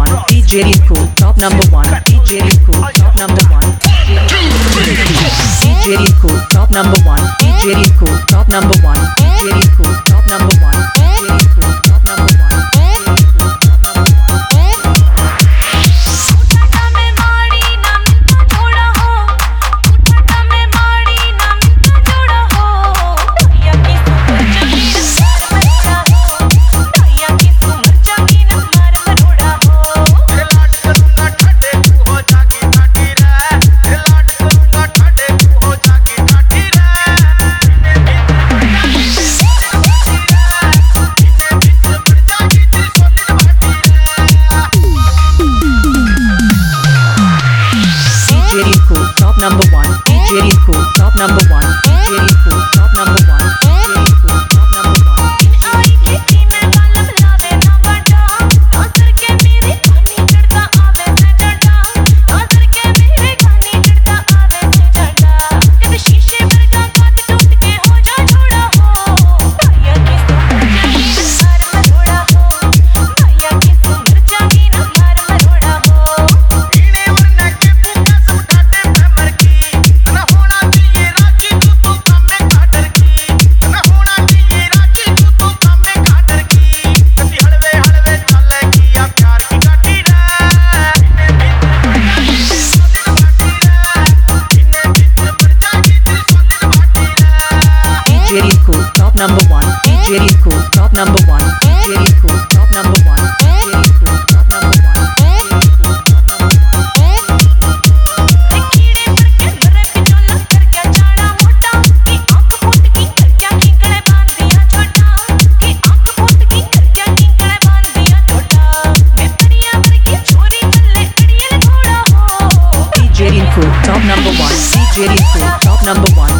one. DJ Rinku, top number one. DJ Rinku, top number one. DJ Rinku, top number one. DJ Rinku, top number one. DJ Rinku, top number one. DJ Rinku, top number one. Top number one. DJ Rinku, top number one. DJ Rinku, top number one. DJ Rinku, top number one. आई के सीने वाला बुलावे ना बड़ा नौसर के मेरे खाने चढ़ता आवे से डटा नौसर के मेरे खाने चढ़ता आवे से डटा कभी शीशे पर का काट टूट के हो जा छोड़ा हो भैया की सुमर जागी ना मार मरोड़ा हो भैया की सुमर जागी ना मार मरोड़ा हो इने वरना के भूखा सब काटे भमर की ना होना चाहिए राजी तू कामे काटर की ना होना चाहिए राजी तू कामे काटर की कभी हलवे हलवे चले की या प्यार की काटी रे इने भीतर पर जागी दिल सोने बाटी रे DJ Rinku, top number one. DJ Rinku, top number one. DJ Rinku, top number one. DJ Rinku, top number one. कीड़े पर के मरे पिछोला कर क्या चाड़ा मोटा की आंख फूट की कर क्या किंकड़े बांध दिया छोटा की आंख फूट की कर क्या किंकड़े बांध दिया छोटा मैं परिया पर की छोरी चले अड़ियल घोड़ा हो DJ Rinku, top number one. DJ Rinku, top number one.